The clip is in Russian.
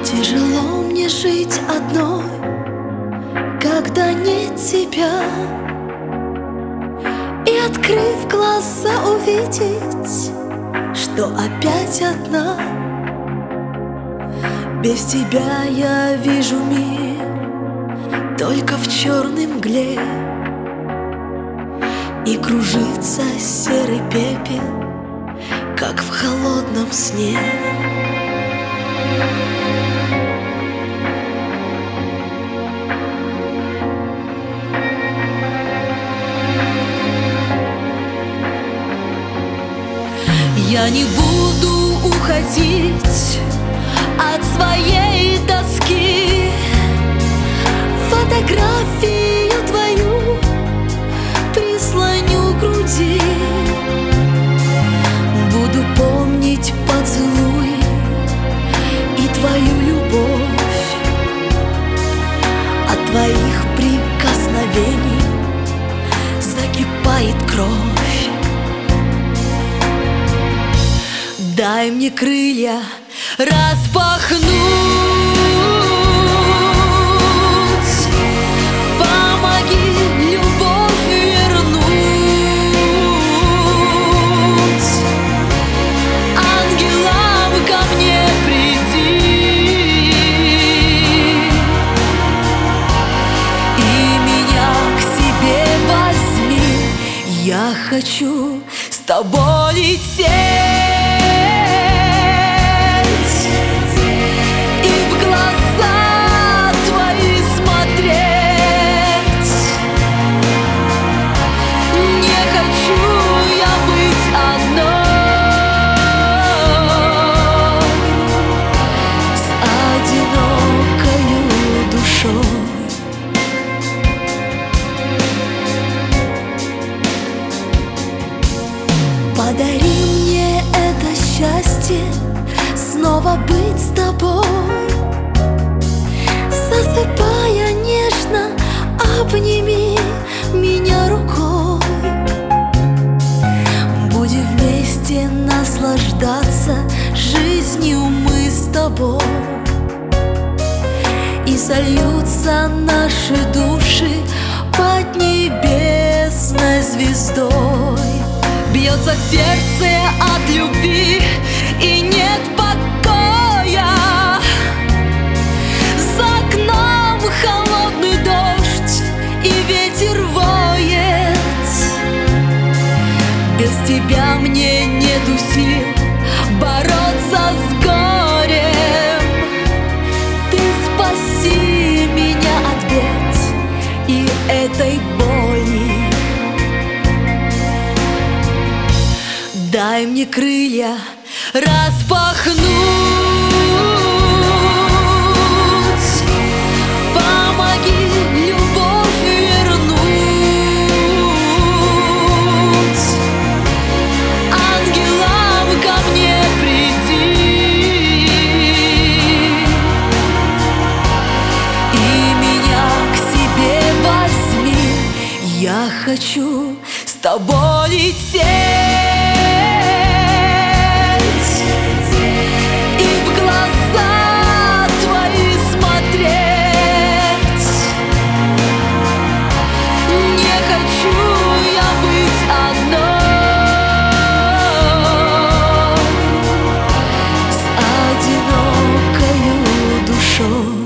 Тяжело мне жить одной, когда нет тебя. И, открыв глаза, увидеть, что опять одна. Без тебя я вижу мир только в черной мгле, и кружится серый пепел, как в холодном сне. Я не буду уходить от своей тоски. Фотографию твою прислоню к груди. Буду помнить поцелуи и твою любовь. От твоих прикосновений закипает кровь. Дай мне крылья распахнуть, помоги любовь вернуть, ангелам ко мне приди и меня к себе возьми. Я хочу с тобой лететь Подари мне это счастье, снова быть с тобой. Засыпая нежно, обними меня рукой. Будем вместе наслаждаться жизнью мы с тобой. И сольются наши души под небесной звездой. Бьется сердце от любви и нет покоя. За окном холодный дождь и ветер воет. Без тебя мне нету сил бороться с горем. Ты спаси меня от бед и этой боли. Дай мне крылья распахнуть, помоги любовь вернуть, ангелам ко мне приди и меня к себе возьми. Я хочу с тобой лететь с одинокою душой.